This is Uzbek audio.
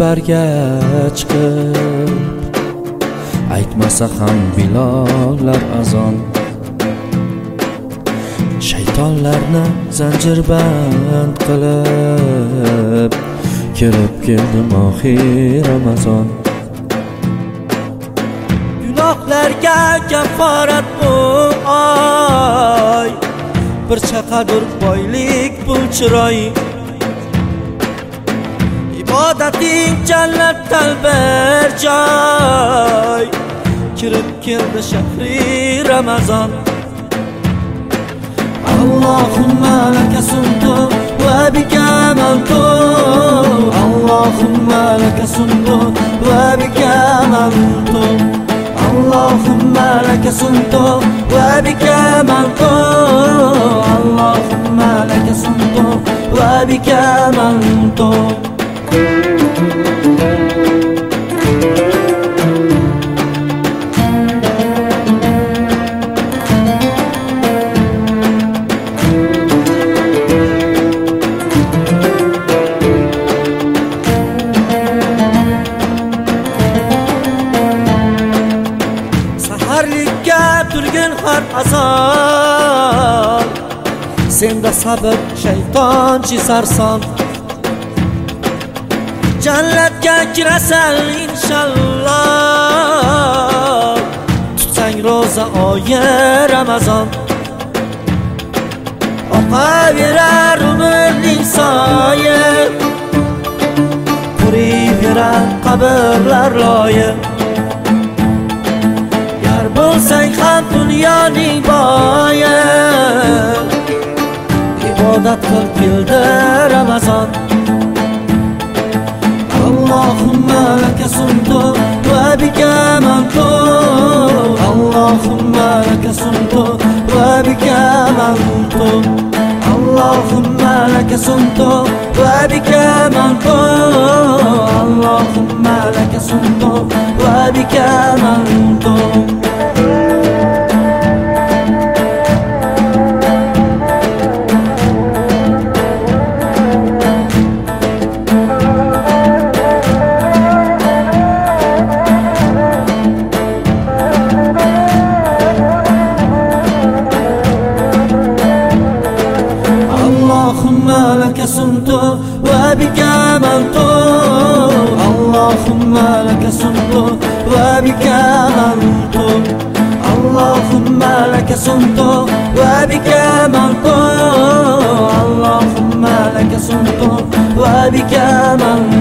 minbarga chiqib aytmasa ham bilollar azon. Shaytonlarni zanjirband qilib kirib keldim oxir Ramazon. Gunohlarga kaforat bu oy, bir chaqadur boylik bu chiroy. Ibodating jannatdan bir joy, kirib keldi shahri Ramazon. Allahumma laka sumtu va bika amantu, Allahumma laka sumtu va bika amantu, Allahumma laka sumtu va bika amantu, Allahumma laka sumtu va bika amantu. Saharlikka turgin har azon, senda sabr shaytonchi sarson. Jannatga kirasan inshaalloh, tutsang roza oyi Ramazon. Oqaverar umrning soyi, quriverar qabrlar loyi. Yar bo'lsang ham dunyoning boyi, ibodat qil keldi Ramazon. Allahumma laka sumtu va bika amantu, Allahumma laka sumtu va bika amantu, Allahumma laka sumtu va bika amantu, Allahumma laka sumtu va bika amantu. Allahumma laka sumtu wa bika amantu, Allahumma laka sumtu wa bika amantu, Allahumma laka sumtu wa bika amantu, Allahumma laka sumtu wa bika amantu.